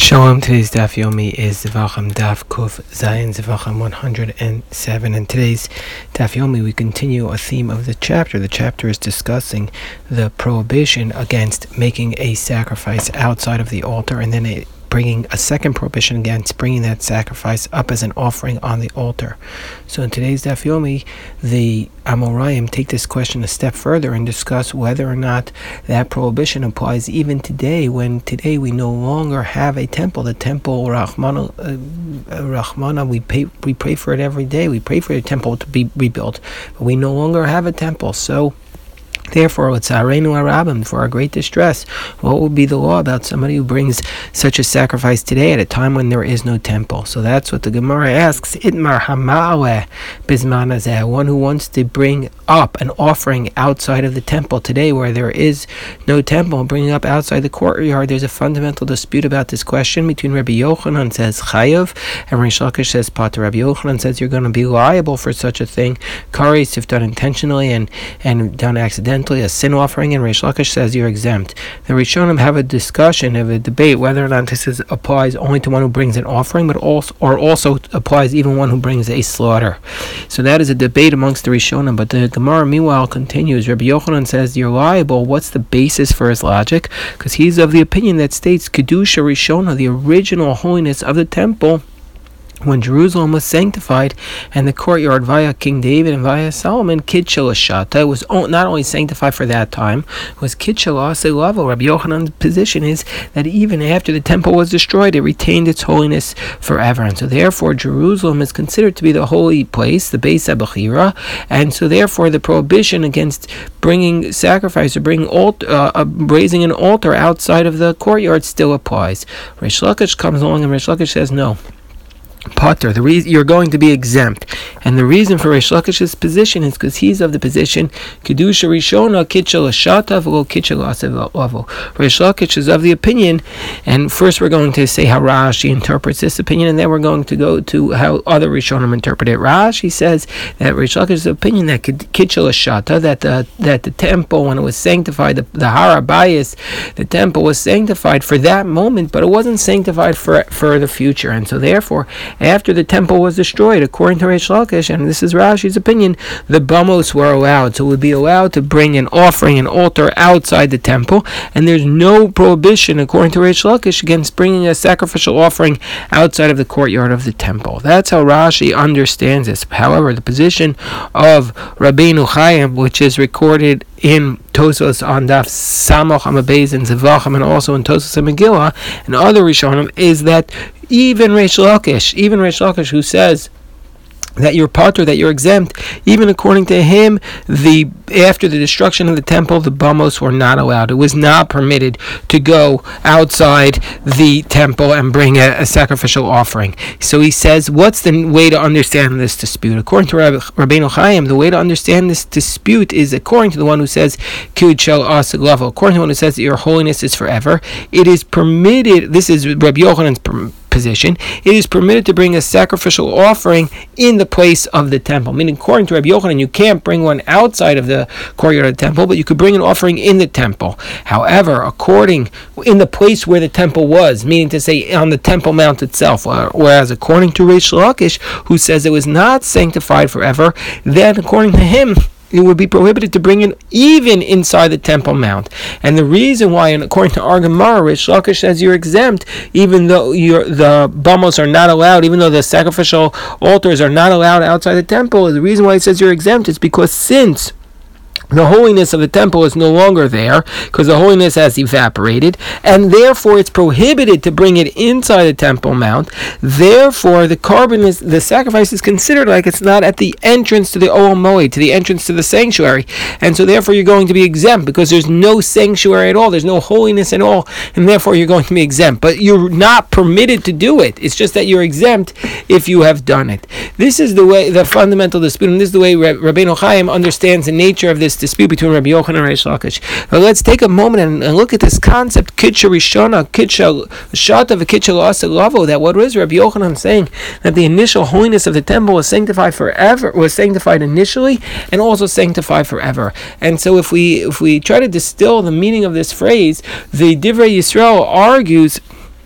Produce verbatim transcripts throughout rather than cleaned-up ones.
Shalom, today's Daf Yomi is Zevachim Daf Kuf Zayin Zevachim one hundred seven, and today's Daf Yomi we continue a theme of the chapter. The chapter is discussing the prohibition against making a sacrifice outside of the altar, and then it bringing a second prohibition against bringing that sacrifice up as an offering on the altar. So in today's Daf Yomi, the Amoraim take this question a step further and discuss whether or not that prohibition applies even today, when today we no longer have a temple. The temple, Rahmana, uh, Rahmana, we pay, we pray for it every day. We pray for the temple to be rebuilt, but we no longer have a temple. So therefore, with Tzarenu Arabim, for our great distress, what would be the law about somebody who brings such a sacrifice today at a time when there is no temple? So that's what the Gemara asks. Itmar Hama'aleh Bizman Hazeh, one who wants to bring up an offering outside of the temple today where there is no temple, bringing up outside the courtyard. There's a fundamental dispute about this question between Rabbi Yochanan says Chayav and Reish Lakish says Pater. Rabbi Yochanan says you're going to be liable for such a thing, kares, if done intentionally and, and done accidentally, a sin offering, and Reish Lakish says you're exempt. The Rishonim have a discussion, have a debate whether or not this is, applies only to one who brings an offering, but also or also applies even one who brings a slaughter. So that is a debate amongst the Rishonim. But the Gemara meanwhile continues. Rabbi Yochanan says you're liable. What's the basis for his logic? Because he's of the opinion that states Kedusha Rishona, the original holiness of the temple, when Jerusalem was sanctified and the courtyard via King David and via Solomon, Kitchel Ashata, was not only sanctified for that time, was Kitchel Aselavel. Rabbi Yochanan's position is that even after the temple was destroyed, it retained its holiness forever. And so therefore, Jerusalem is considered to be the holy place, the Beis HaBechira, and so therefore the prohibition against bringing sacrifice or bringing altar, uh, uh, raising an altar outside of the courtyard still applies. Reish Lakish comes along and Reish Lakish says no. Potter, the reason you're going to be exempt, and the reason for Reish Lakish's position is because he's of the position Kedusha Rishona Kitchel Ashata v'lo Kitchel Aselavel. Reish Lakish is of the opinion, and first we're going to say how Rashi interprets this opinion, and then we're going to go to how other Rishonim interpret it. Rashi says that Reish Lakish's opinion that Kitchel Ashata, that the that the temple, when it was sanctified, the, the Har Habayis, the temple was sanctified for that moment, but it wasn't sanctified for for the future, and so therefore, after the temple was destroyed, according to Reish Lakish, and this is Rashi's opinion, the Bamos were allowed. So would be allowed to bring an offering, an altar outside the temple, and there's no prohibition, according to Reish Lakish, against bringing a sacrificial offering outside of the courtyard of the temple. That's how Rashi understands this. However, the position of Rabbeinu Chaim, which is recorded in Tosfos on Daf Samach Amabez and Zevachim, and also in Tosfos and Megillah and other Rishonim, is that even Reish Lakish, even Reish Lakish, who says that you're patur, that you're exempt, even according to him, the after the destruction of the temple, the Bamos were not allowed. It was not permitted to go outside the temple and bring a, a sacrificial offering. So he says, what's the way to understand this dispute? According to Rabbi, Rabbeinu Chaim, the way to understand this dispute is according to the one who says, Kud shel asig level. According to the one who says that your holiness is forever, it is permitted, this is Rabbi Yochanan's permission, position, it is permitted to bring a sacrificial offering in the place of the temple. Meaning, according to Rabbi Yochanan, you can't bring one outside of the courtyard of the temple, but you could bring an offering in the temple. However, according, in the place where the temple was, meaning to say on the Temple Mount itself, whereas according to Reish Lakish, who says it was not sanctified forever, then according to him, it would be prohibited to bring it even inside the Temple Mount. And the reason why, and according to our Gemara, Reish Lakish says you're exempt, even though you're, the Bamos are not allowed, even though the sacrificial altars are not allowed outside the temple, the reason why he says you're exempt is because since the holiness of the temple is no longer there, because the holiness has evaporated, and therefore it's prohibited to bring it inside the Temple Mount. Therefore, the carbon is the sacrifice is considered like it's not at the entrance to the Ohel Moed, to the entrance to the sanctuary, and so therefore you're going to be exempt because there's no sanctuary at all, there's no holiness at all, and therefore you're going to be exempt. But you're not permitted to do it. It's just that you're exempt if you have done it. This is the way, the fundamental dispute, and this is the way Rabbeinu Chaim understands the nature of this dispute between Rabbi Yochanan and Reish Lakish. Now let's take a moment and, and look at this concept, Kitcha Rishona, Kitcha Shata, Kitcha Aselavel, that what was Rabbi Yochanan saying? That the initial holiness of the temple was sanctified forever, was sanctified initially, and also sanctified forever. And so if we if we try to distill the meaning of this phrase, the Divrei Yisrael argues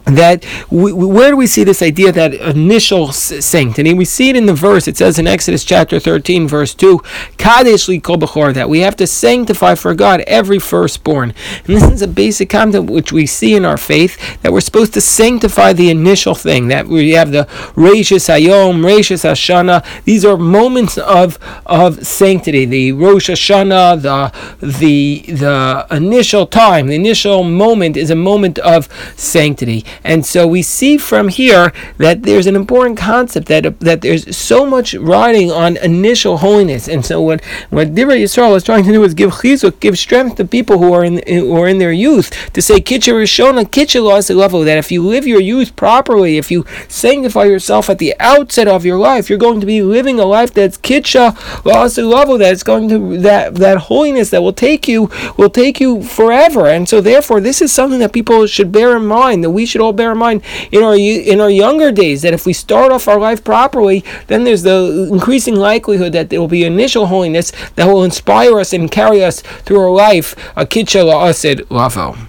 that we, where do we see this idea that initial sanctity? We see it in the verse. It says in Exodus chapter thirteen, verse two, Kadesh li kol bechor, that we have to sanctify for God every firstborn. And this is a basic concept which we see in our faith, that we're supposed to sanctify the initial thing, that we have the Reishis Hayom, Reishis Hashanah. These are moments of of sanctity. The Rosh Hashanah, the the the initial time, the initial moment is a moment of sanctity. And so we see from here that there's an important concept that that there's so much riding on initial holiness. And so what what Divrei Yisrael is trying to do is give chizuk, give strength to people who are in who are in their youth, to say kitcha rishona, kitcha la'aseh lavo, that if you live your youth properly, if you sanctify yourself at the outset of your life, you're going to be living a life that's kitcha la'aseh lavo, that it's going to that that holiness that will take you will take you forever. And so therefore, this is something that people should bear in mind, that we should all bear in mind in our in our younger days, that if we start off our life properly, then there's the increasing likelihood that there will be initial holiness that will inspire us and carry us through our life, a kitcha la'aseh lavo.